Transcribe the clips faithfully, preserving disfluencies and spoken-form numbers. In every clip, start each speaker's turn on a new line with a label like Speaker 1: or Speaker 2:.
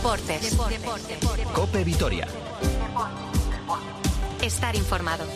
Speaker 1: Deportes. Deportes.
Speaker 2: COPE Vitoria.
Speaker 1: Estar informado.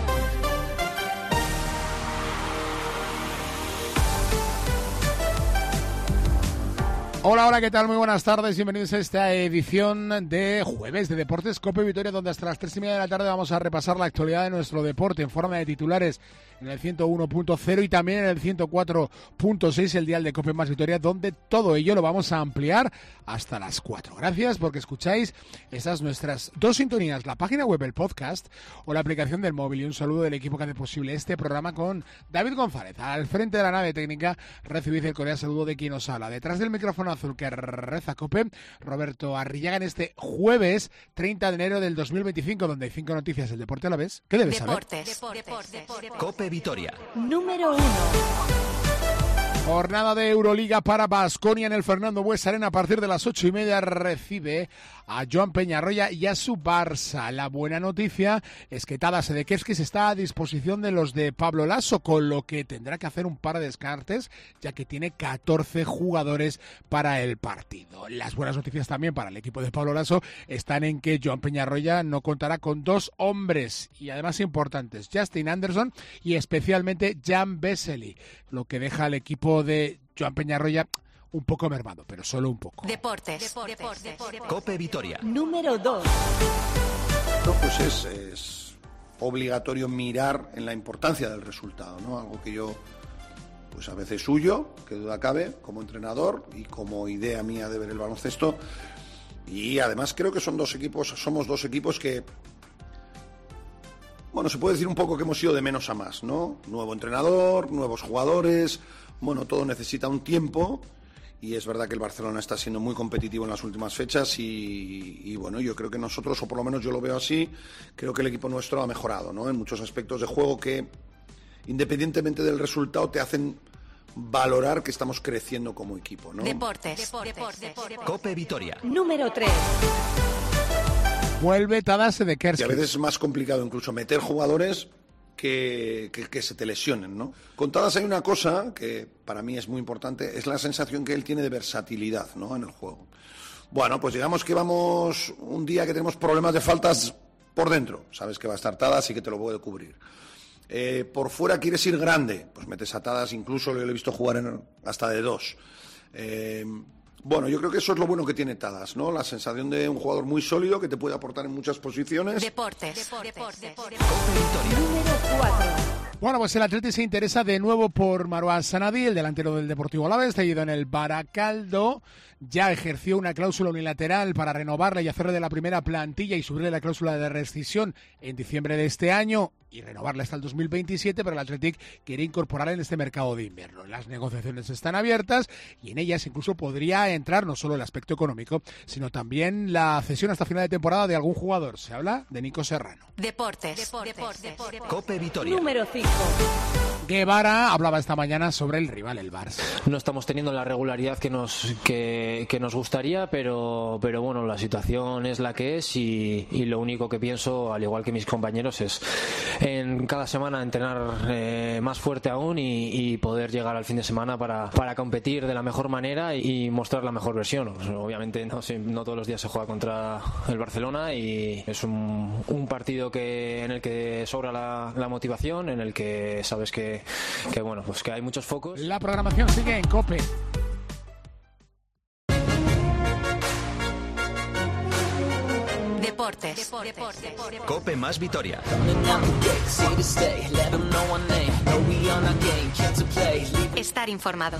Speaker 3: Hola, hola, ¿qué tal? Muy buenas tardes, bienvenidos a esta edición de jueves de Deportes COPE Vitoria, donde hasta las tres y media de la tarde vamos a repasar la actualidad de nuestro deporte en forma de titulares en el ciento uno punto cero y también en el ciento cuatro punto seis, el dial de COPE más Vitoria, donde todo ello lo vamos a ampliar hasta las cuatro. Gracias porque escucháis estas nuestras dos sintonías, la página web, el podcast o la aplicación del móvil, y un saludo del equipo que hace posible este programa con David González. Al frente de la nave técnica recibid el cordial saludo de quien os habla. Detrás del micrófono azul que reza COPE, Roberto Arrillaga, en este jueves treinta de enero del dos mil veinticinco, donde hay cinco noticias del deporte a la vez. ¿Qué debes
Speaker 1: Deportes.
Speaker 3: saber?
Speaker 1: Deportes. Deportes.
Speaker 2: COPE Vitoria.
Speaker 1: Número uno.
Speaker 3: Jornada de Euroliga para Baskonia en el Fernando Buesa Arena. A partir de las ocho y media recibe a Joan Peñarroya y a su Barça. La buena noticia es que Tadas Sedekerskis está a disposición de los de Pablo Laso, con lo que tendrá que hacer un par de descartes, ya que tiene catorce jugadores para el partido. Las buenas noticias también para el equipo de Pablo Laso están en que Joan Peñarroya no contará con dos hombres, y además importantes, Justin Anderson y especialmente Jan Vesely, lo que deja al equipo de Joan Peñarroya un poco mermado, pero solo un poco.
Speaker 1: Deportes. Deportes.
Speaker 2: COPE Vitoria.
Speaker 1: Número dos.
Speaker 4: Pues es, es obligatorio mirar en la importancia del resultado, ¿no? Algo que yo, pues a veces suyo, que duda cabe, como entrenador y como idea mía de ver el baloncesto. Y además creo que son dos equipos, somos dos equipos que, bueno, se puede decir un poco que hemos ido de menos a más, ¿no? Nuevo entrenador, nuevos jugadores, bueno, todo necesita un tiempo, y es verdad que el Barcelona está siendo muy competitivo en las últimas fechas y, y bueno, yo creo que nosotros, o por lo menos yo lo veo así, creo que el equipo nuestro ha mejorado, ¿no? En muchos aspectos de juego que, independientemente del resultado, te hacen valorar que estamos creciendo como equipo, ¿no?
Speaker 1: Deportes. Deportes.
Speaker 2: COPE Vitoria.
Speaker 1: Número tres.
Speaker 3: Vuelve Tadas
Speaker 4: Y
Speaker 3: Sedekerskis.
Speaker 4: a veces es más complicado incluso meter jugadores que, que, que se te lesionen, ¿no? Con Tadas hay una cosa que para mí es muy importante, es la sensación que él tiene de versatilidad, ¿no? En el juego. Bueno, pues digamos que vamos un día que tenemos problemas de faltas por dentro, sabes que va a estar Tadas y que te lo puede cubrir. Eh, por fuera quieres ir grande, pues metes a Tadas, incluso yo lo he visto jugar en, hasta de dos. Eh, Bueno, yo creo que eso es lo bueno que tiene Tadas, ¿no? La sensación de un jugador muy sólido que te puede aportar en muchas posiciones.
Speaker 1: Deportes. Deportes.
Speaker 2: COPE Vitoria.
Speaker 1: Número cuatro.
Speaker 3: Bueno, pues el Atleti se interesa de nuevo por Marwan Sanadi, el delantero del Deportivo Alavés, cedido en el Baracaldo. Ya ejerció una cláusula unilateral para renovarle y hacerle de la primera plantilla y subirle la cláusula de rescisión en diciembre de este año y renovarle hasta el dos mil veintisiete, pero el Athletic quiere incorporarle en este mercado de invierno. Las negociaciones están abiertas y en ellas incluso podría entrar no solo el aspecto económico, sino también la cesión hasta final de temporada de algún jugador. Se habla de Nico Serrano.
Speaker 1: Deportes. Deportes.
Speaker 2: COPE Vitoria.
Speaker 1: Número cinco.
Speaker 3: Guevara hablaba esta mañana sobre el rival, el Barça.
Speaker 5: No estamos teniendo la regularidad que nos que, que nos gustaría, pero pero bueno, la situación es la que es y, y lo único que pienso, al igual que mis compañeros, es en cada semana entrenar eh, más fuerte aún y, y poder llegar al fin de semana para, para competir de la mejor manera y mostrar la mejor versión. Obviamente no, no todos los días se juega contra el Barcelona y es un, un partido que en el que sobra la, la motivación, en el que sabes que, que bueno, pues que hay muchos focos.
Speaker 3: La programación sigue en COPE.
Speaker 1: Deportes.
Speaker 2: COPE más Vitoria.
Speaker 1: Estar informado.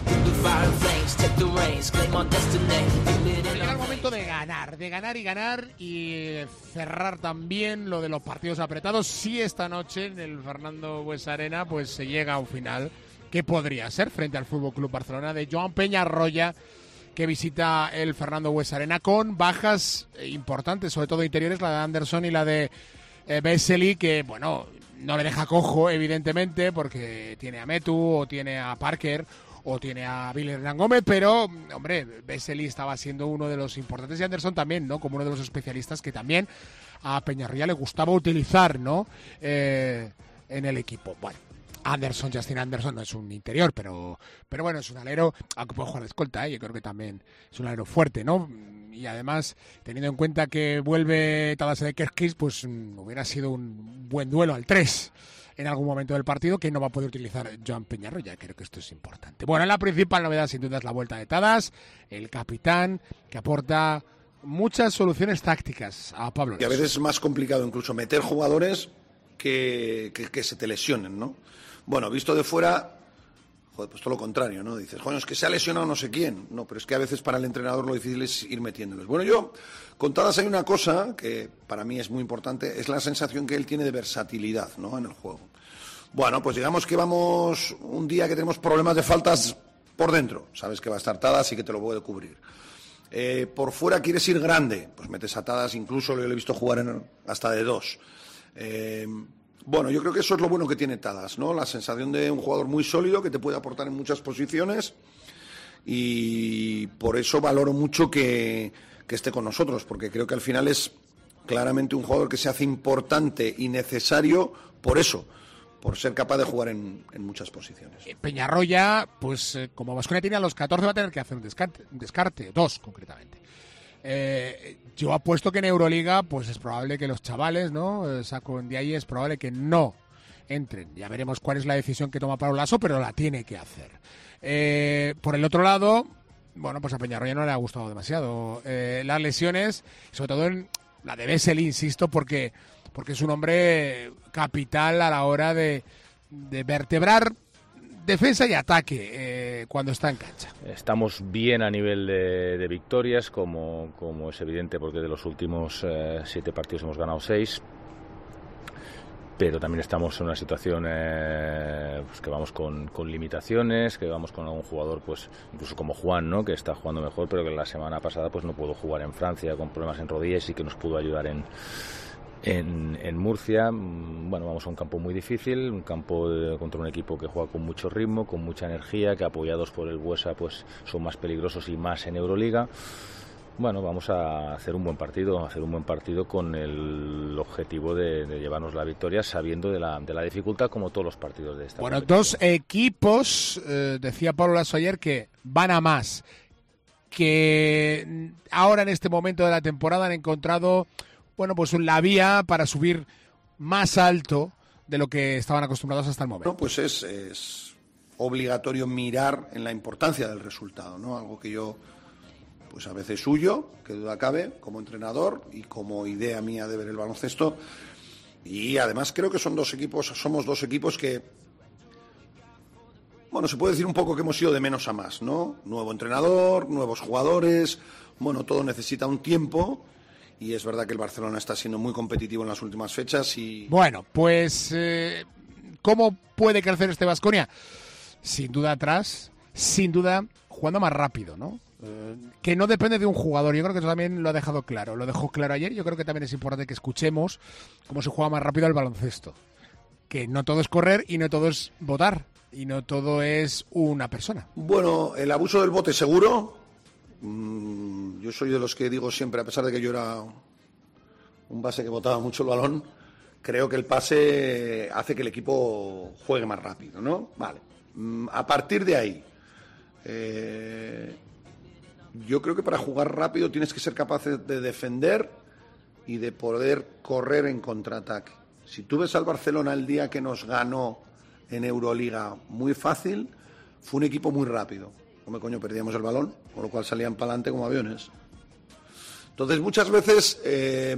Speaker 3: Llega el momento de ganar, de ganar y ganar y cerrar también lo de los partidos apretados. Si esta noche en el Fernando Buesa Arena pues se llega a un final que podría ser frente al F C Barcelona de Joan Peñarroya, que visita el Fernando Buesa Arena con bajas importantes, sobre todo interiores, la de Anderson y la de eh, Vesely, que bueno, no le deja cojo evidentemente porque tiene a Metu o tiene a Parker o tiene a Billy Hernán Gómez, pero hombre, Vesely estaba siendo uno de los importantes y Anderson también, ¿no? Como uno de los especialistas que también a Peñarroya le gustaba utilizar, ¿no? Eh, en el equipo. Bueno, Anderson, Justin Anderson no es un interior, pero pero bueno, es un alero, aunque puede jugar de escolta, ¿eh? Yo creo que también es un alero fuerte, ¿no? y además, teniendo en cuenta que vuelve Tadase de Kerkis, pues um, hubiera sido un buen duelo al tres en algún momento del partido, que no va a poder utilizar Joan Peñarroya. Creo que esto es importante. Bueno, la principal novedad sin duda es la vuelta de Tadas, el capitán, que aporta muchas soluciones tácticas a Pablo Laso.
Speaker 4: Y a veces es más complicado incluso meter jugadores que, que, que se te lesionen, ¿no? Bueno, visto de fuera, joder, pues todo lo contrario, ¿no? Dices, joder, es que se ha lesionado no sé quién. No, pero es que a veces para el entrenador lo difícil es ir metiéndolos. Bueno, yo, con Tadas hay una cosa que para mí es muy importante, es la sensación que él tiene de versatilidad, ¿no?, en el juego. Bueno, pues digamos que vamos un día que tenemos problemas de faltas por dentro. Sabes que va a estar Tadas y que te lo puede cubrir. Eh, por fuera quieres ir grande, pues metes a Tadas, incluso lo he visto jugar en, hasta de dos. Eh, bueno, yo creo que eso es lo bueno que tiene Tadas, ¿no? La sensación de un jugador muy sólido que te puede aportar en muchas posiciones, y por eso valoro mucho que, que esté con nosotros, porque creo que al final es claramente un jugador que se hace importante y necesario por eso, por ser capaz de jugar en, en muchas posiciones.
Speaker 3: Peñarroya, pues eh, como Baskonia tiene a los catorce, va a tener que hacer un descarte, un descarte dos concretamente. Eh, yo apuesto que en Euroliga, pues es probable que los chavales, ¿no? Eh, Saco de ahí es probable que no entren. Ya veremos cuál es la decisión que toma Pablo Laso, pero la tiene que hacer. Eh, por el otro lado, bueno, pues a Peñarroya no le ha gustado demasiado eh, las lesiones, sobre todo en la de Vesely, insisto, porque porque es un hombre capital a la hora de, de vertebrar defensa y ataque eh, cuando está en cancha.
Speaker 6: Estamos bien a nivel de, de victorias, como, como es evidente, porque de los últimos eh, siete partidos hemos ganado seis, pero también estamos en una situación eh, pues que vamos con, con limitaciones, que vamos con algún jugador, pues incluso como Juan, ¿no?, que está jugando mejor, pero que la semana pasada pues no pudo jugar en Francia con problemas en rodillas y que nos pudo ayudar en En, en Murcia. Bueno, vamos a un campo muy difícil, un campo de, contra un equipo que juega con mucho ritmo, con mucha energía, que apoyados por el Buesa pues son más peligrosos y más en Euroliga. Bueno, vamos a hacer un buen partido, hacer un buen partido con el objetivo de, de llevarnos la victoria, sabiendo de la, de la dificultad, como todos los partidos de esta.
Speaker 3: Bueno, dos equipos, eh, decía Pablo Laso ayer, que van a más, que ahora en este momento de la temporada han encontrado, bueno, pues la vía para subir más alto de lo que estaban acostumbrados hasta el momento.
Speaker 4: No, pues es, es obligatorio mirar en la importancia del resultado, ¿no? Algo que yo, pues a veces huyo, que duda cabe, como entrenador y como idea mía de ver el baloncesto. Y además creo que son dos equipos, somos dos equipos que, bueno, se puede decir un poco que hemos ido de menos a más, ¿no? Nuevo entrenador, nuevos jugadores, bueno, todo necesita un tiempo. Y es verdad que el Barcelona está siendo muy competitivo en las últimas fechas y...
Speaker 3: Bueno, pues eh, ¿cómo puede crecer este Baskonia? Sin duda atrás, sin duda jugando más rápido, ¿no? Eh, que no depende de un jugador. Yo creo que eso también lo ha dejado claro. Lo dejó claro ayer. Yo creo que también es importante que escuchemos cómo se juega más rápido el baloncesto. Que no todo es correr y no todo es votar. Y no todo es una persona.
Speaker 4: Bueno, el abuso del bote seguro... Yo soy de los que digo siempre, a pesar de que yo era un base que botaba mucho el balón, creo que el pase hace que el equipo juegue más rápido, ¿no? Vale. A partir de ahí, eh, yo creo que para jugar rápido tienes que ser capaz de defender y de poder correr en contraataque. Si tú ves al Barcelona el día que nos ganó en Euroliga muy fácil, fue un equipo muy rápido. Como coño, perdíamos el balón, con lo cual salían para adelante como aviones. Entonces, muchas veces, eh,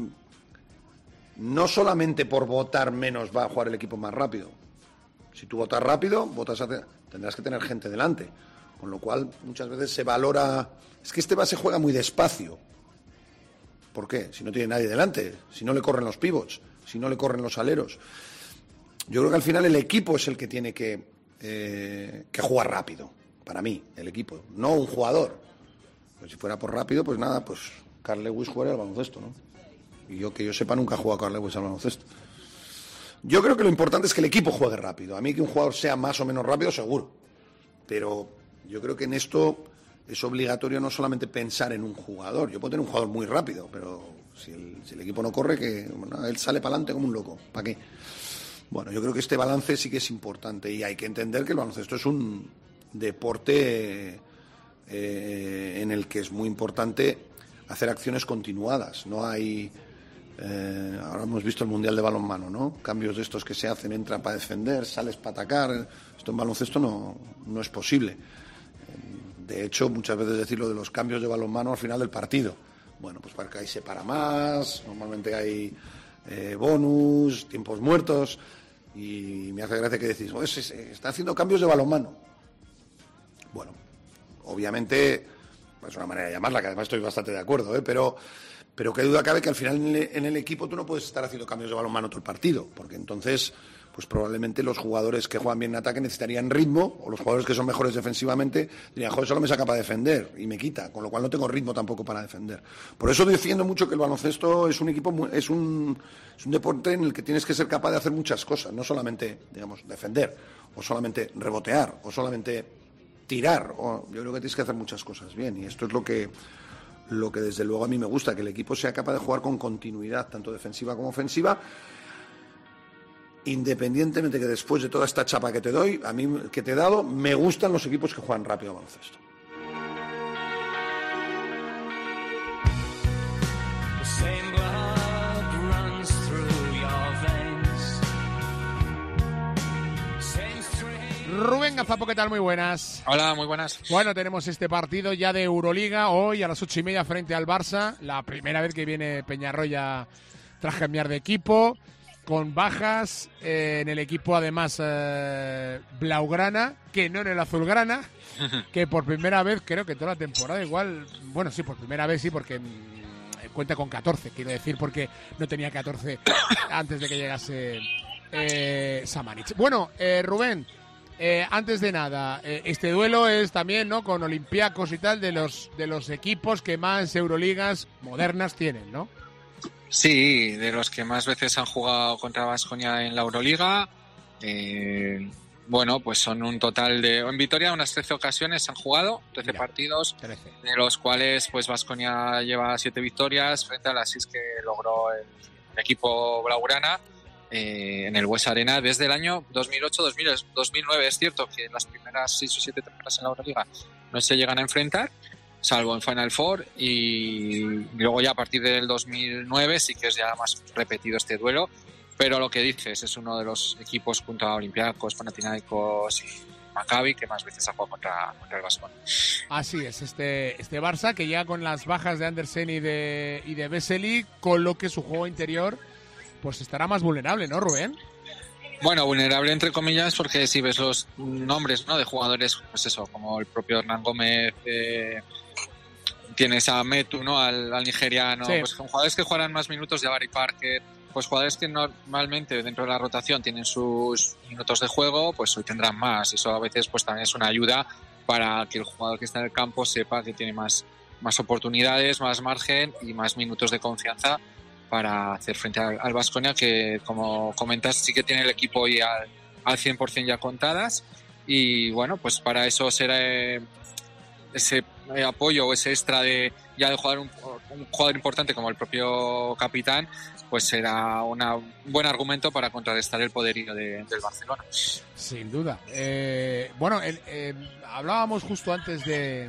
Speaker 4: no solamente por votar menos va a jugar el equipo más rápido. Si tú votas rápido, votas a te- tendrás que tener gente delante. Con lo cual, muchas veces se valora... Es que este base juega muy despacio. ¿Por qué? Si no tiene nadie delante, si no le corren los pivots, si no le corren los aleros. Yo creo que al final el equipo es el que tiene que, eh, que jugar rápido. Para mí, el equipo, no un jugador. Pues si fuera por rápido, pues nada, pues Carl Lewis jugaría al baloncesto, ¿no? Y yo que yo sepa nunca ha jugado Carl Lewis al baloncesto. Yo creo que lo importante es que el equipo juegue rápido. A mí que un jugador sea más o menos rápido, seguro. Pero yo creo que en esto es obligatorio no solamente pensar en un jugador. Yo puedo tener un jugador muy rápido, pero si el, si el equipo no corre, que bueno, él sale para adelante como un loco. ¿Para qué? Bueno, yo creo que este balance sí que es importante y hay que entender que el baloncesto es un deporte eh, en el que es muy importante hacer acciones continuadas. No hay... Eh, ahora hemos visto el Mundial de balonmano, ¿no? Cambios de estos que se hacen, entra para defender, sales para atacar. Esto en baloncesto no, no es posible. De hecho, muchas veces decir lo de los cambios de balonmano al final del partido. Bueno, pues para que ahí se para más, normalmente hay eh, bonus, tiempos muertos, y me hace gracia que decís, oh, se, se está haciendo cambios de balonmano. Bueno, obviamente, es una manera de llamarla, que además estoy bastante de acuerdo, ¿eh? pero, pero qué duda cabe que al final en el, en el equipo tú no puedes estar haciendo cambios de balonmano todo el partido, porque entonces... pues probablemente los jugadores que juegan bien en ataque necesitarían ritmo, o los jugadores que son mejores defensivamente dirían, joder, solo me saca para defender y me quita, con lo cual no tengo ritmo tampoco para defender. Por eso defiendo mucho que el baloncesto es un equipo, muy, es un es un deporte en el que tienes que ser capaz de hacer muchas cosas, no solamente, digamos, defender, o solamente rebotear, o solamente tirar, o, yo creo que tienes que hacer muchas cosas bien, y esto es lo que lo que desde luego a mí me gusta, que el equipo sea capaz de jugar con continuidad, tanto defensiva como ofensiva, independientemente que después de toda esta chapa que te doy, a mí que te he dado, me gustan los equipos que juegan rápido a baloncesto.
Speaker 3: Rubén Gazapo, ¿qué tal? Muy buenas.
Speaker 7: Hola, muy buenas.
Speaker 3: Bueno, tenemos este partido ya de Euroliga hoy a las ocho y media frente al Barça. La primera vez que viene Peñarroya tras cambiar de equipo, con bajas eh, en el equipo, además eh, blaugrana, que no en el azulgrana, que por primera vez, creo que toda la temporada igual, bueno, sí, por primera vez sí, porque mm, cuenta con catorce, quiero decir, porque no tenía catorce antes de que llegase eh, Samanic. Bueno, eh, Rubén, eh, antes de nada, eh, este duelo es también, ¿no?, con Olympiacos y tal, de los, de los equipos que más Euroligas modernas tienen, ¿no?
Speaker 7: Sí, de los que más veces han jugado contra Baskonia en la Euroliga. Eh, bueno, pues son un total de... En Vitoria unas trece ocasiones han jugado, trece Mira, partidos, trece. De los cuales pues Baskonia lleva siete victorias frente a las seis que logró el, el equipo blaugrana eh, en el Bues Arena desde el año dos mil ocho dos mil nueve. Es cierto que las primeras seis o siete temporadas en la Euroliga no se llegan a enfrentar, salvo en Final Four, y luego ya a partir del dos mil nueve sí que es ya más repetido este duelo, pero lo que dices, es uno de los equipos junto a Olympiacos, Panathinaikos y Maccabi que más veces ha jugado contra, contra el Baskonia.
Speaker 3: Así es, este, este Barça que ya con las bajas de Andersen y de, y de Vesely, con lo que su juego interior pues estará más vulnerable, ¿no, Rubén?
Speaker 7: Bueno, vulnerable entre comillas, porque si ves los nombres, ¿no?, de jugadores, pues eso, como el propio Hernán Gómez, eh, tienes a Metu, ¿no?, al, al nigeriano, sí. Pues con jugadores que jugarán más minutos, de Barry Parker, pues jugadores que normalmente dentro de la rotación tienen sus minutos de juego, pues hoy tendrán más. Eso a veces pues también es una ayuda para que el jugador que está en el campo sepa que tiene más, más oportunidades, más margen y más minutos de confianza para hacer frente al Baskonia, que como comentas sí que tiene el equipo hoy al, al cien por ciento ya contadas, y bueno, pues para eso será eh, ese eh, apoyo o ese extra de ya de jugar un, un jugador importante como el propio capitán, pues será una, un buen argumento para contrarrestar el poderío de, del Barcelona.
Speaker 3: Sin duda. Eh, bueno, el, eh, hablábamos justo antes de,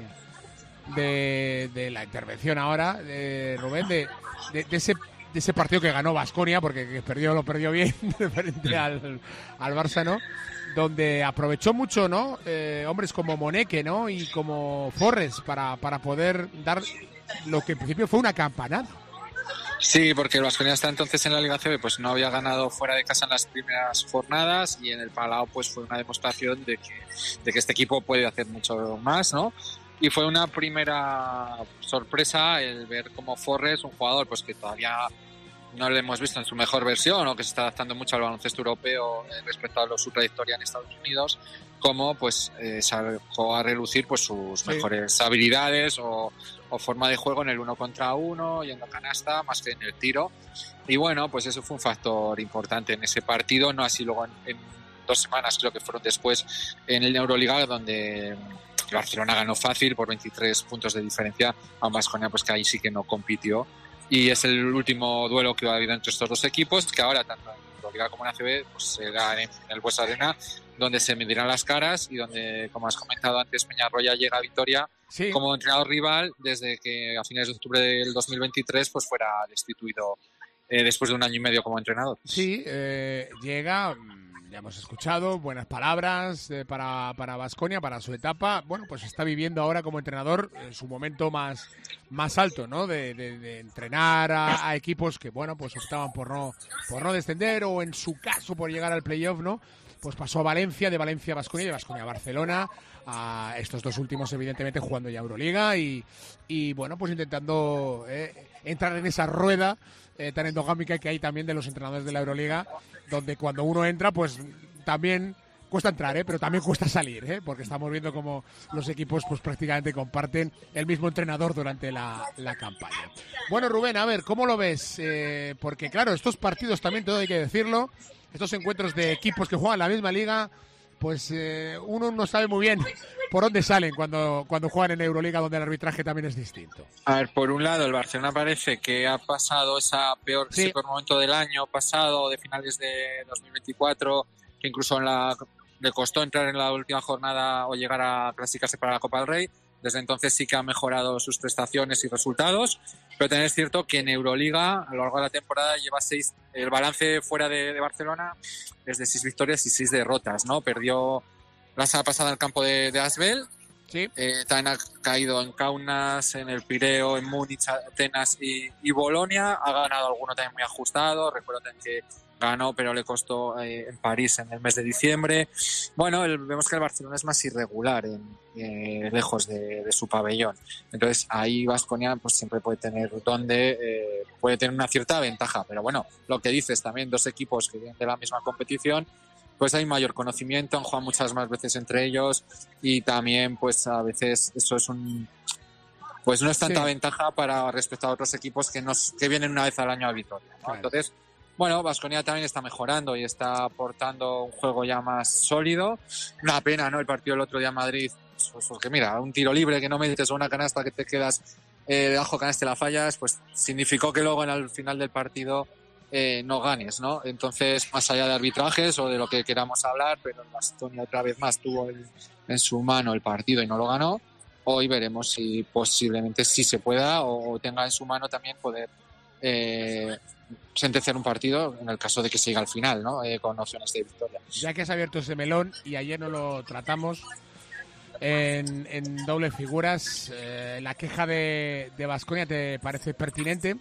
Speaker 3: de, de la intervención ahora, de Rubén, de, de, de ese de ese partido que ganó Baskonia, porque que perdió lo perdió bien frente al, al Barça, ¿no? Donde aprovechó mucho, ¿no? Eh, hombres como Moneke, ¿no? Y como Forres para, para poder dar lo que en principio fue una campanada.
Speaker 7: Sí, porque el Baskonia hasta entonces en la Liga C B pues no había ganado fuera de casa en las primeras jornadas, y en el Palau pues fue una demostración de que, de que este equipo puede hacer mucho más, ¿no? Y fue una primera sorpresa el ver cómo Forres, un jugador pues que todavía no lo hemos visto en su mejor versión, o que se está adaptando mucho al baloncesto europeo eh, respecto a lo, su trayectoria en Estados Unidos, cómo pues eh, sacó a relucir pues sus sí. mejores habilidades o, o forma de juego en el uno contra uno, yendo a canasta más que en el tiro. Y bueno, pues eso fue un factor importante en ese partido, no así luego en, en dos semanas, creo que fueron después, en el Euroliga, donde Barcelona ganó fácil por veintitrés puntos de diferencia a un Baskonia pues que ahí sí que no compitió. Y es el último duelo que va a haber entre estos dos equipos, que ahora tanto en Euroliga como en A C B pues será en el Bues Arena, donde se medirán las caras y donde, como has comentado antes, Peñarroya llega a Vitoria sí. como entrenador rival desde que a finales de octubre del dos mil veintitrés pues fuera destituido eh, después de un año y medio como entrenador.
Speaker 3: Sí, eh, llega, ya hemos escuchado, buenas palabras eh, para para Baskonia, para su etapa. Bueno, pues está viviendo ahora como entrenador en su momento más, más alto, ¿no? De, de, de entrenar a, a equipos que, bueno, pues optaban por no, por no descender o en su caso por llegar al playoff, ¿no? Pues pasó a Valencia, de Valencia a Baskonia y de Baskonia a Barcelona, a estos dos últimos evidentemente jugando ya Euroliga y, y bueno, pues intentando eh, entrar en esa rueda eh, tan endogámica que hay también de los entrenadores de la Euroliga, donde cuando uno entra pues también cuesta entrar, ¿eh? Pero también cuesta salir, ¿eh? Porque estamos viendo como los equipos pues prácticamente comparten el mismo entrenador durante la, la campaña. Bueno, Rubén, a ver, ¿cómo lo ves? Eh, porque claro, estos partidos también, todo hay que decirlo, estos encuentros de equipos que juegan la misma liga, pues eh, uno no sabe muy bien por dónde salen cuando, cuando juegan en Euroliga, donde el arbitraje también es distinto.
Speaker 7: A ver, por un lado, el Barcelona parece que ha pasado esa peor, sí. ese peor momento del año pasado, de finales de dos mil veinticuatro, que incluso en la, le costó entrar en la última jornada o llegar a clasificarse para la Copa del Rey. Desde entonces sí que ha mejorado sus prestaciones y resultados, pero también es cierto que en Euroliga, a lo largo de la temporada, lleva seis, el balance fuera de, de Barcelona es de seis victorias y seis derrotas, ¿no? Perdió la semana pasada en el campo de, de Asbel, sí. eh, también ha caído en Kaunas, en el Pireo, en Múnich, Atenas y, y Bolonia, ha ganado alguno también muy ajustado, recuerdo también que ganó, pero le costó eh, en París en el mes de diciembre. Bueno, el, vemos que el Barcelona es más irregular en, eh, lejos de, de su pabellón. Entonces ahí Baskonia pues siempre puede tener donde eh, puede tener una cierta ventaja. Pero bueno, lo que dices también, dos equipos que vienen de la misma competición, pues hay mayor conocimiento, han jugado muchas más veces entre ellos y también pues a veces eso es un... pues no es tanta sí. ventaja para respecto a otros equipos que, nos, que vienen una vez al año a Vitoria, ¿no? Claro. Entonces, bueno, Baskonia también está mejorando y está aportando un juego ya más sólido. Una pena, ¿no? El partido del otro día en Madrid, pues porque mira, un tiro libre que no metes o una canasta que te quedas eh, debajo canasta y la fallas, pues significó que luego en el final del partido eh, no ganes, ¿no? Entonces, más allá de arbitrajes o de lo que queramos hablar, pero Baskonia otra vez más tuvo el, en su mano el partido y no lo ganó. Hoy veremos si posiblemente sí se pueda o tenga en su mano también poder eh, sentenciar un partido en el caso de que siga al final, ¿no? Eh, con opciones de victoria.
Speaker 3: Ya que has abierto ese melón y ayer no lo tratamos en, en doble figuras, eh, ¿la queja de Baskonia te parece pertinente?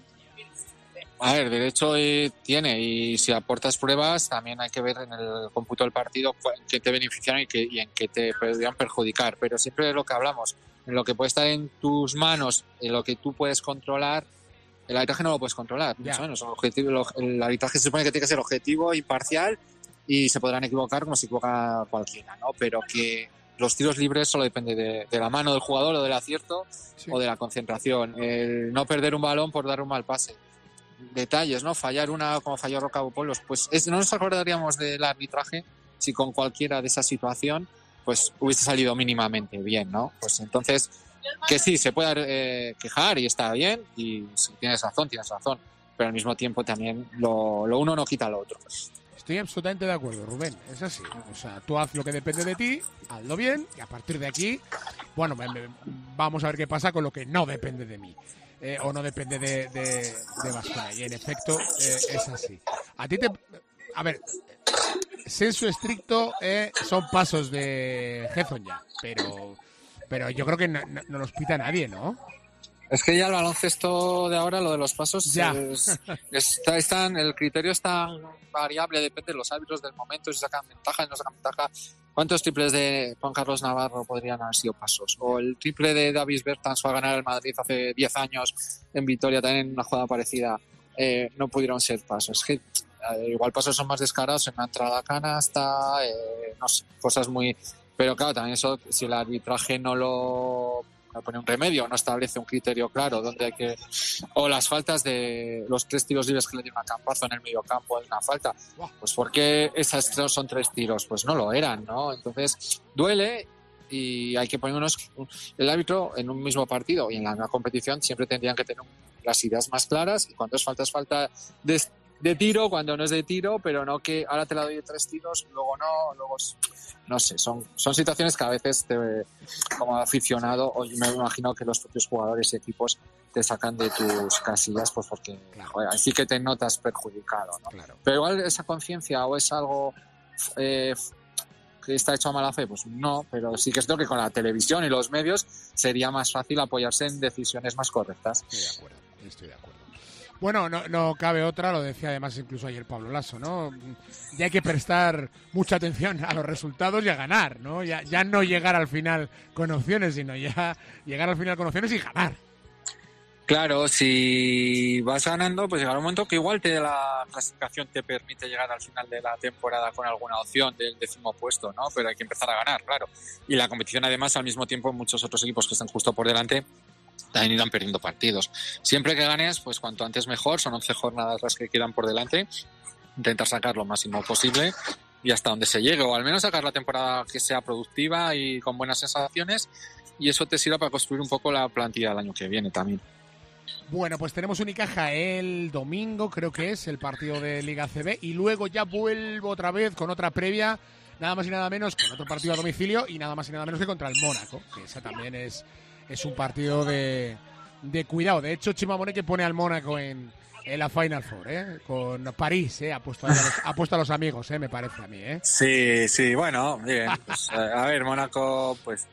Speaker 7: A ver, derecho eh, tiene y si aportas pruebas también hay que ver en el cómputo del partido en qué te beneficiaron y, que, y en qué te podrían perjudicar, pero siempre es lo que hablamos, en lo que puede estar en tus manos, en lo que tú puedes controlar. El arbitraje no lo puedes controlar, más o menos. El, objetivo, el arbitraje se supone que tiene que ser objetivo, imparcial y se podrán equivocar como se equivoca cualquiera, ¿no? Pero que los tiros libres solo depende de, de la mano del jugador o del acierto sí. o de la concentración. El no perder un balón por dar un mal pase. Detalles, ¿no? Fallar una como falló Roca Bopolos, pues es, no nos acordaríamos del arbitraje si con cualquiera de esa situación pues hubiese salido mínimamente bien, ¿no? Pues entonces que sí, se puede eh, quejar y está bien y si tienes razón, tienes razón, pero al mismo tiempo también lo, lo uno no quita lo otro.
Speaker 3: Estoy absolutamente de acuerdo, Rubén, es así. O sea, tú haz lo que depende de ti, hazlo bien y a partir de aquí, bueno, me, me, vamos a ver qué pasa con lo que no depende de mí. Eh, o no depende de, de, de Baskonia. Y en efecto eh, es así. A ti te... A ver, sensu estricto eh, son pasos de Hezon ya, pero, pero yo creo que no, no, no los pita nadie, ¿no?
Speaker 7: Es que ya el baloncesto de ahora, lo de los pasos,
Speaker 3: ya.
Speaker 7: Es, está, están, el criterio es tan variable, depende de los árbitros del momento, si sacan ventaja, si no sacan ventaja. ¿Cuántos triples de Juan Carlos Navarro podrían haber sido pasos? O el triple de Davis Bertans fue a ganar el Madrid hace diez años en Vitoria, también en una jugada parecida, eh, no pudieron ser pasos. Es que eh, igual pasos son más descarados en una entrada a canasta, eh, no sé, cosas muy... Pero claro, también eso, si el arbitraje no lo... no pone un remedio, no establece un criterio claro donde hay que... O las faltas de los tres tiros libres que le dio una Campazo en el medio campo, hay una falta. Pues ¿por qué esas tres son tres tiros? Pues no lo eran, ¿no? Entonces duele y hay que ponernos... El árbitro en un mismo partido y en la misma competición siempre tendrían que tener las ideas más claras y cuando es falta es falta de, de tiro cuando no es de tiro, pero no que ahora te la doy de tres tiros, luego no, luego no sé, son, son situaciones que a veces te, como aficionado, o me imagino que los propios jugadores y equipos te sacan de tus casillas, pues porque claro, joder, así que te notas perjudicado, ¿no? Claro. Pero igual esa conciencia o es algo eh, que está hecho a mala fe, pues no, pero sí que es cierto que con la televisión y los medios sería más fácil apoyarse en decisiones más correctas.
Speaker 3: Estoy de acuerdo, estoy de acuerdo. Bueno, no, no cabe otra, lo decía además incluso ayer Pablo Lasso, ¿no? Ya hay que prestar mucha atención a los resultados y a ganar, ¿no? Ya, ya no llegar al final con opciones, sino ya llegar al final con opciones y ganar.
Speaker 7: Claro, si vas ganando, pues llegará un momento que igual te la clasificación te permite llegar al final de la temporada con alguna opción del décimo puesto, ¿no? Pero hay que empezar a ganar, claro. Y la competición, además, al mismo tiempo, muchos otros equipos que están justo por delante también irán perdiendo partidos. Siempre que ganes, pues cuanto antes mejor, son once jornadas las que quedan por delante, intentar sacar lo máximo posible y hasta donde se llegue, o al menos sacar la temporada que sea productiva y con buenas sensaciones, y eso te sirva para construir un poco la plantilla del año que viene también.
Speaker 3: Bueno, pues tenemos Unicaja el domingo, creo que es el partido de Liga C B, y luego ya vuelvo otra vez con otra previa, nada más y nada menos, con otro partido a domicilio y nada más y nada menos que contra el Mónaco, que esa también es, es un partido de, de cuidado. De hecho, Chima Moneke pone al Mónaco en, en la Final Four, ¿eh? Con París, ¿eh? Ha puesto a los, ha puesto a los amigos, ¿eh? Me parece a mí, ¿eh?
Speaker 7: Sí, sí, bueno, bien. Pues, a ver, Mónaco, pues...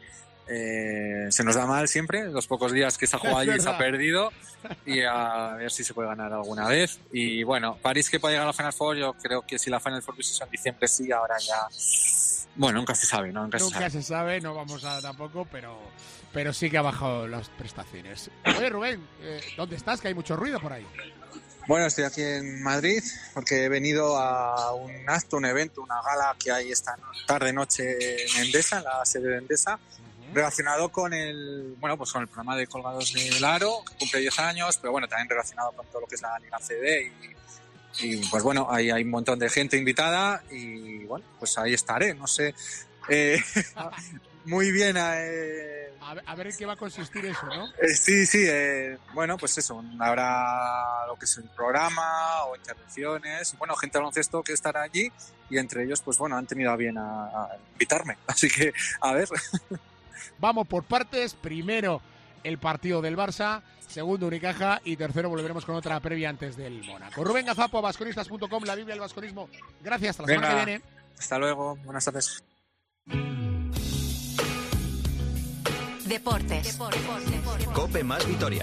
Speaker 7: Eh, se nos da mal siempre, los pocos días que se ha jugado allí se ha perdido, y a ver si se puede ganar alguna vez. Y bueno, París que puede llegar a la Final Four, yo creo que si la Final Four es en diciembre, sí, ahora ya, bueno, nunca se sabe, ¿no? Nunca,
Speaker 3: nunca
Speaker 7: se, sabe.
Speaker 3: se sabe, no vamos a tampoco, pero, pero sí que ha bajado las prestaciones. Oye, Rubén, eh, ¿dónde estás? Que hay mucho ruido por ahí.
Speaker 8: Bueno, estoy aquí en Madrid porque he venido a un acto, un evento, una gala que hay esta tarde-noche en Endesa, en la sede de Endesa, relacionado con el bueno pues con el programa de Colgados del Aro, que cumple diez años, pero bueno, también relacionado con todo lo que es la Liga C D y, y pues bueno, hay, hay un montón de gente invitada y bueno, pues ahí estaré, no sé, eh, muy bien. Eh,
Speaker 3: a, ver, a ver en qué va a consistir eso, ¿no?
Speaker 8: Eh, sí, sí, eh, bueno, pues eso, habrá lo que es el programa o intervenciones, bueno, gente de baloncesto que estará allí y entre ellos, pues bueno, han tenido a bien a, a invitarme, así que a ver...
Speaker 3: Vamos por partes. Primero el partido del Barça, segundo Unicaja y tercero volveremos con otra previa antes del Mónaco. Rubén Gazapo, vasconistas punto com, la Biblia del vasconismo. Gracias, hasta la
Speaker 8: Venga,
Speaker 3: semana que viene.
Speaker 8: Hasta luego, buenas tardes.
Speaker 1: Deportes. Deportes.
Speaker 2: Cope más Vitoria.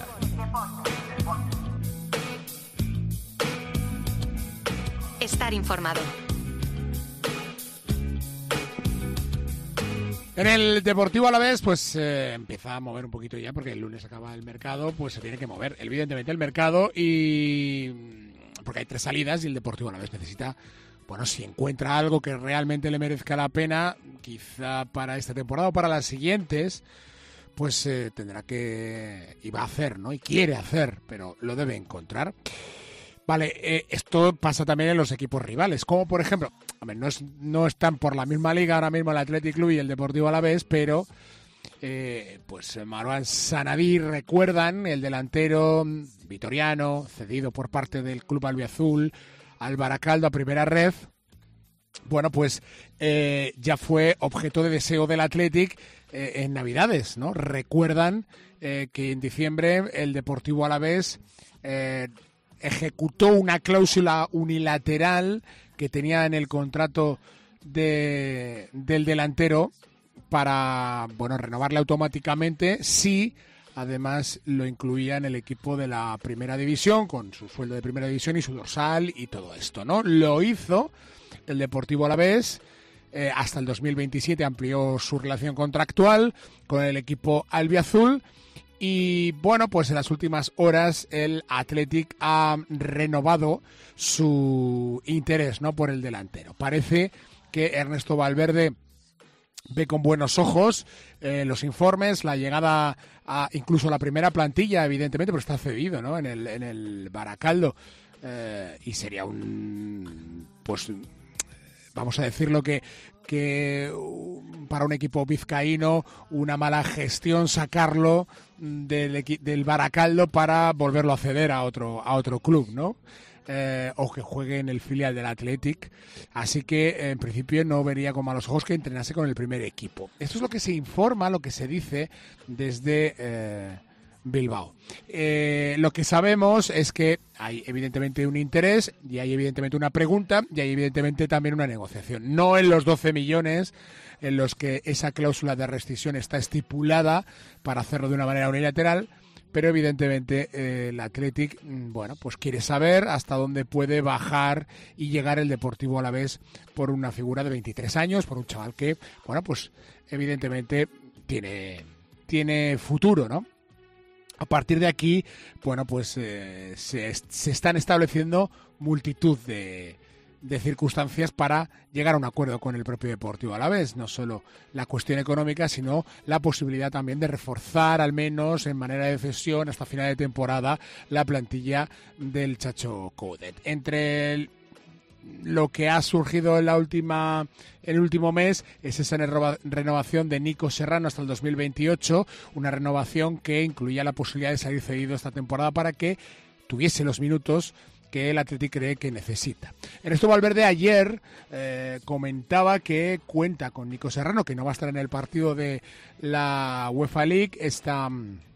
Speaker 1: Estar informado.
Speaker 3: En el Deportivo Alavés, pues eh, empieza a mover un poquito ya, porque el lunes acaba el mercado, pues se tiene que mover, evidentemente, el mercado, y porque hay tres salidas y el Deportivo Alavés necesita, bueno, si encuentra algo que realmente le merezca la pena, quizá para esta temporada o para las siguientes, pues eh, tendrá que, y va a hacer, ¿no? Y quiere hacer, pero lo debe encontrar. Vale, eh, esto pasa también en los equipos rivales, como por ejemplo, a ver, no, es, no están por la misma liga ahora mismo el Athletic Club y el Deportivo Alavés, pero eh, pues Marwan Sanadí, recuerdan, el delantero vitoriano, cedido por parte del Club Albiazul al Baracaldo a primera red, bueno, pues eh, ya fue objeto de deseo del Athletic eh, en Navidades, ¿no? Recuerdan eh, que en diciembre el Deportivo Alavés eh, ejecutó una cláusula unilateral que tenía en el contrato de, del delantero para, bueno, renovarle automáticamente si además lo incluía en el equipo de la primera división con su sueldo de primera división y su dorsal y todo esto, ¿no? Lo hizo el Deportivo Alavés, eh, hasta el dos mil veintisiete amplió su relación contractual con el equipo albiazul. Y bueno, pues en las últimas horas el Athletic ha renovado su interés, ¿no?, por el delantero. Parece que Ernesto Valverde ve con buenos ojos eh, los informes, la llegada a incluso la primera plantilla, evidentemente, pero está cedido, ¿no?, en el, en el Baracaldo. Eh, y sería un, pues, vamos a decirlo que que para un equipo vizcaíno una mala gestión sacarlo del, del Baracaldo para volverlo a ceder a otro a otro club, ¿no? eh, o que juegue en el filial del Athletic, así que en principio no vería con malos ojos que entrenase con el primer equipo. Esto es lo que se informa, lo que se dice desde eh, Bilbao. Eh, lo que sabemos es que hay evidentemente un interés y hay evidentemente una pregunta y hay evidentemente también una negociación. No en los doce millones en los que esa cláusula de rescisión está estipulada para hacerlo de una manera unilateral, pero evidentemente eh, el Athletic, bueno, pues quiere saber hasta dónde puede bajar y llegar el Deportivo Alavés por una figura de veintitrés años, por un chaval que, bueno, pues evidentemente tiene, tiene futuro, ¿no? A partir de aquí, bueno, pues eh, se, se están estableciendo multitud de, de circunstancias para llegar a un acuerdo con el propio Deportivo Alavés. No solo la cuestión económica, sino la posibilidad también de reforzar, al menos en manera de cesión hasta final de temporada, la plantilla del Chacho Coudet. Entre el lo que ha surgido en la última el último mes es esa renovación de Nico Serrano hasta el dos mil veintiocho, una renovación que incluía la posibilidad de salir cedido esta temporada para que tuviese los minutos que el Athletic cree que necesita. Ernesto Valverde ayer eh, comentaba que cuenta con Nico Serrano, que no va a estar en el partido de la UEFA League esta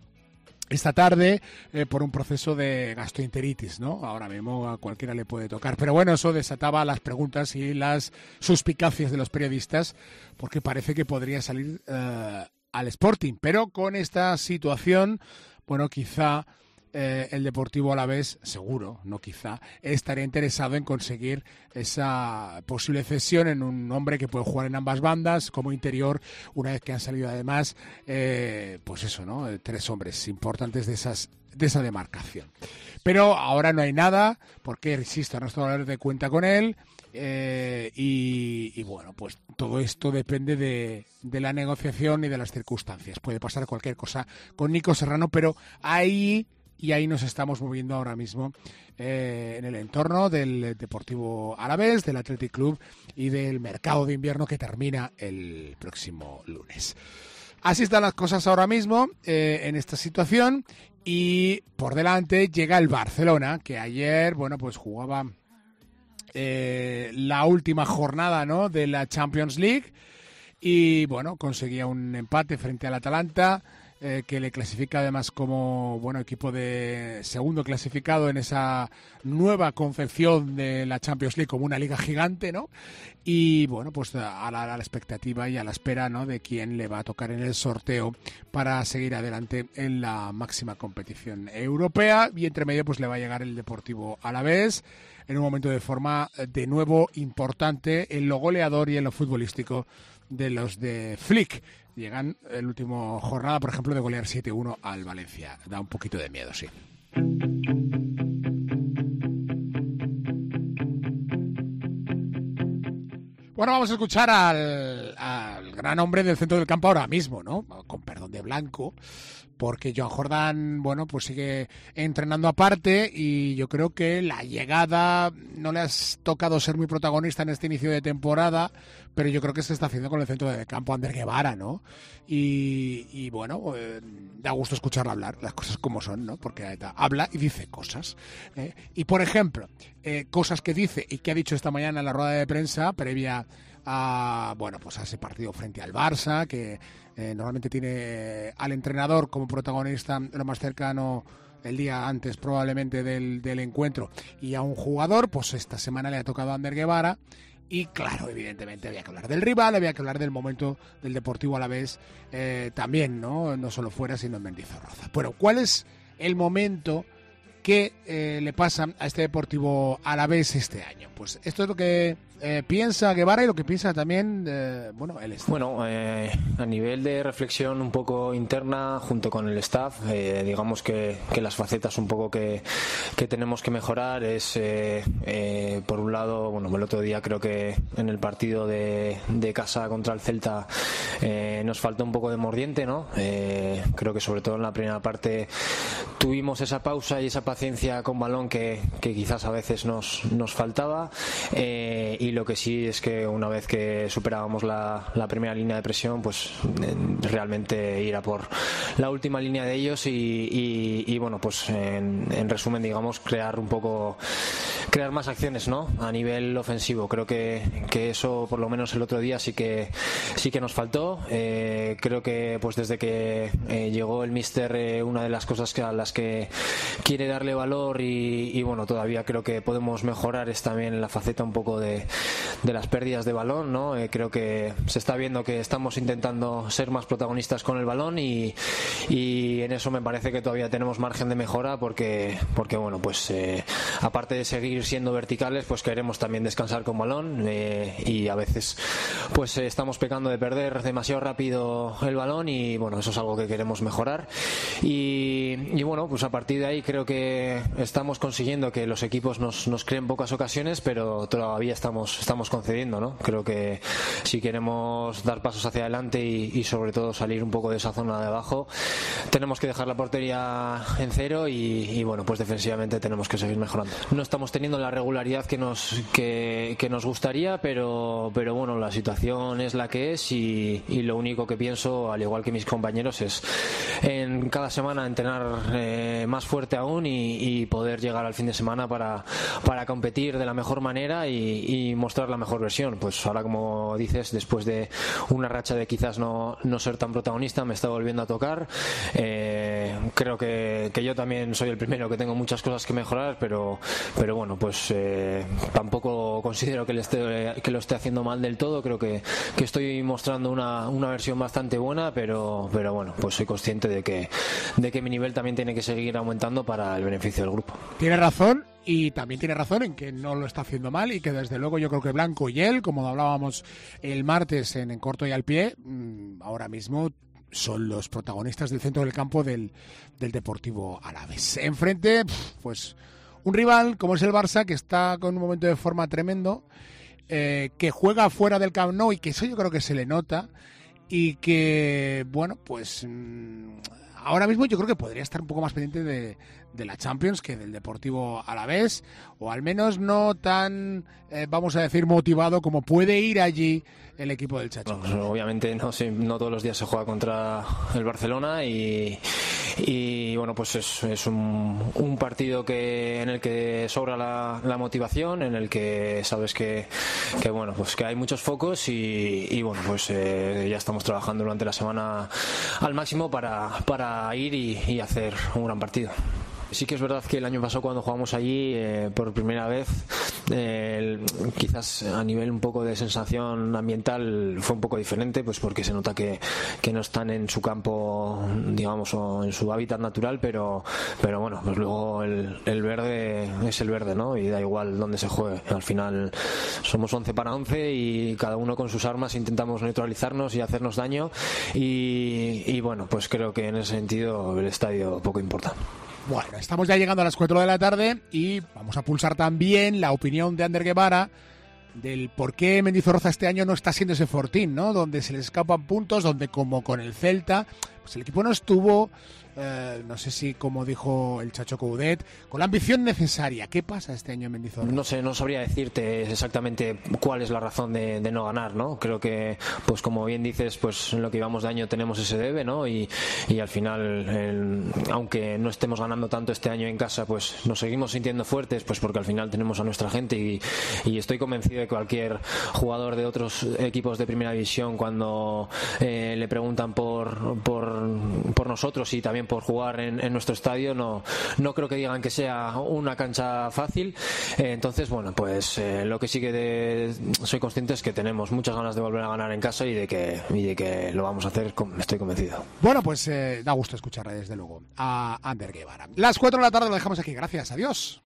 Speaker 3: esta tarde eh, por un proceso de gastroenteritis, ¿no? Ahora mismo a cualquiera le puede tocar. Pero bueno, eso desataba las preguntas y las suspicacias de los periodistas, porque parece que podría salir eh, al Sporting. Pero con esta situación, bueno, quizá eh, el Deportivo Alavés, seguro, no quizá, estaría interesado en conseguir esa posible cesión en un hombre que puede jugar en ambas bandas como interior, una vez que han salido además, eh, pues eso, ¿no? Tres hombres importantes de esas de esa demarcación. Pero ahora no hay nada, porque, insisto, Ernesto Valverde cuenta con él, eh, y, y bueno, pues todo esto depende de, de la negociación y de las circunstancias. Puede pasar cualquier cosa con Nico Serrano, pero ahí... Y ahí nos estamos moviendo ahora mismo eh, en el entorno del Deportivo Alavés, del Athletic Club y del mercado de invierno que termina el próximo lunes. Así están las cosas ahora mismo eh, en esta situación, y por delante llega el Barcelona, que ayer, bueno, pues jugaba eh, la última jornada, ¿no?, de la Champions League y, bueno, conseguía un empate frente al Atalanta, Eh, que le clasifica además como bueno equipo de segundo clasificado en esa nueva concepción de la Champions League como una liga gigante, ¿no? Y bueno, pues a la, a la expectativa y a la espera, ¿no?, de quién le va a tocar en el sorteo para seguir adelante en la máxima competición europea, y entre medio pues le va a llegar el Deportivo Alavés en un momento de forma de nuevo importante en lo goleador y en lo futbolístico de los de Flick. Llegan el último jornada, por ejemplo, de golear siete uno al Valencia. Da un poquito de miedo, sí. Bueno, vamos a escuchar al, al gran hombre del centro del campo ahora mismo, ¿no? Con perdón de Blanco, porque Joan Jordán, bueno, pues sigue entrenando aparte, y yo creo que la llegada no le ha tocado ser muy protagonista en este inicio de temporada, pero yo creo que se está haciendo con el centro del campo Ander Guevara, ¿no? Y, y bueno, eh, da gusto escucharlo hablar, las cosas como son, ¿no? Porque habla y dice cosas. ¿eh? Y por ejemplo, eh, cosas que dice y que ha dicho esta mañana en la rueda de prensa previa a, bueno, pues a ese partido frente al Barça, que eh, normalmente tiene al entrenador como protagonista lo más cercano el día antes probablemente del, del encuentro, y a un jugador, pues esta semana le ha tocado a Ander Guevara. Y claro, evidentemente había que hablar del rival, había que hablar del momento del Deportivo Alavés eh, también, ¿no? No solo fuera, sino en Mendizorroza. Bueno, ¿cuál es el momento que eh, le pasa a este Deportivo Alavés este año? Pues esto es lo que eh, piensa Guevara y lo que piensa también eh, bueno, el staff.
Speaker 5: Bueno, eh, a nivel de reflexión un poco interna junto con el staff, eh, digamos que, que las facetas un poco que, que tenemos que mejorar es eh, eh, por un lado, bueno, el otro día creo que en el partido de, de casa contra el Celta eh, nos faltó un poco de mordiente, ¿no? Eh, creo que sobre todo en la primera parte tuvimos esa pausa y esa paciencia con balón que, que quizás a veces nos, nos faltaba, eh, y y lo que sí es que una vez que superábamos la, la primera línea de presión, pues realmente ir a por la última línea de ellos y, y, y bueno, pues en, en resumen, digamos, crear un poco, crear más acciones, ¿no? A nivel ofensivo. Creo que, que eso, por lo menos el otro día, sí que sí que nos faltó. Eh, creo que pues desde que eh, llegó el míster, eh, una de las cosas que a las que quiere darle valor y, y bueno, todavía creo que podemos mejorar es también la faceta un poco de, de las pérdidas de balón, ¿no? Eh, creo que se está viendo que estamos intentando ser más protagonistas con el balón y, y en eso me parece que todavía tenemos margen de mejora porque, porque bueno, pues eh, aparte de seguir siendo verticales, pues queremos también descansar con balón eh, y a veces pues eh, estamos pecando de perder demasiado rápido el balón y bueno, eso es algo que queremos mejorar y, y bueno, pues a partir de ahí creo que estamos consiguiendo que los equipos nos, nos creen pocas ocasiones, pero todavía estamos, estamos concediendo, ¿no? Creo que si queremos dar pasos hacia adelante y, y sobre todo salir un poco de esa zona de abajo, tenemos que dejar la portería en cero y, y bueno, pues defensivamente tenemos que seguir mejorando. No estamos teniendo la regularidad que nos que, que nos gustaría, pero pero bueno, la situación es la que es y, y lo único que pienso, al igual que mis compañeros, es en cada semana entrenar eh, más fuerte aún y, y poder llegar al fin de semana para, para competir de la mejor manera y, y mostrar la mejor versión. Pues ahora, como dices, después de una racha de quizás no, no ser tan protagonista, me está volviendo a tocar. Eh, creo que, que yo también soy el primero que tengo muchas cosas que mejorar, pero, pero bueno, pues eh, tampoco considero que, le esté, que lo esté haciendo mal del todo. Creo que, que estoy mostrando una, una versión bastante buena, pero, pero bueno, pues soy consciente de que, de que mi nivel también tiene que seguir aumentando para el beneficio del grupo.
Speaker 3: Tiene razón. Y también tiene razón en que no lo está haciendo mal y que desde luego yo creo que Blanco y él, como hablábamos el martes en, en Corto y al Pie, ahora mismo son los protagonistas del centro del campo del, del Deportivo Alavés. Enfrente, pues un rival como es el Barça, que está con un momento de forma tremendo, eh, que juega fuera del Camp Nou y que eso yo creo que se le nota y que, bueno, pues ahora mismo yo creo que podría estar un poco más pendiente de, de la Champions que del Deportivo Alavés, o al menos no tan, eh, vamos a decir, motivado como puede ir allí el equipo del Chacho.
Speaker 5: Bueno, obviamente no, no todos los días se juega contra el Barcelona y, y bueno, pues es, es un, un partido que en el que sobra la, la motivación, en el que sabes que, que bueno, pues que hay muchos focos y, y bueno, pues eh, ya estamos trabajando durante la semana al máximo para, para ir y, y hacer un gran partido. Sí que es verdad que el año pasado cuando jugamos allí eh, por primera vez, eh, el, quizás a nivel un poco de sensación ambiental fue un poco diferente, pues porque se nota que, que no están en su campo, digamos, o en su hábitat natural, pero pero bueno, pues luego el, el verde es el verde, ¿no? Y da igual dónde se juegue. Al final somos once para once y cada uno con sus armas intentamos neutralizarnos y hacernos daño y, y bueno, pues creo que en ese sentido el estadio poco importa.
Speaker 3: Bueno, estamos ya llegando a las cuatro de la tarde y vamos a pulsar también la opinión de Ander Guevara del por qué Mendizorroza este año no está siendo ese fortín, ¿no? Donde se le escapan puntos, donde como con el Celta, pues el equipo no estuvo, eh, no sé si como dijo el Chacho Coudet, con la ambición necesaria. ¿Qué pasa este año en Mendizorroza?
Speaker 5: No sé, no sabría decirte exactamente cuál es la razón de, de no ganar, ¿no? Creo que, pues como bien dices, pues en lo que llevamos de año tenemos ese debe, ¿no? Y, y al final, el, aunque no estemos ganando tanto este año en casa, pues nos seguimos sintiendo fuertes, pues porque al final tenemos a nuestra gente y, y estoy convencido de que cualquier jugador de otros equipos de primera división, cuando eh, le preguntan por, por, por nosotros y también por jugar en, en nuestro estadio, no, no creo que digan que sea una cancha fácil. Eh, entonces, bueno, pues eh, lo que sí que de, soy consciente es que tenemos muchas ganas de volver a ganar en casa y de que, y de que lo vamos a hacer, estoy convencido.
Speaker 3: Bueno, pues eh, da gusto escucharle desde luego a Ander Guevara. Las cuatro de la tarde lo dejamos aquí. Gracias, adiós.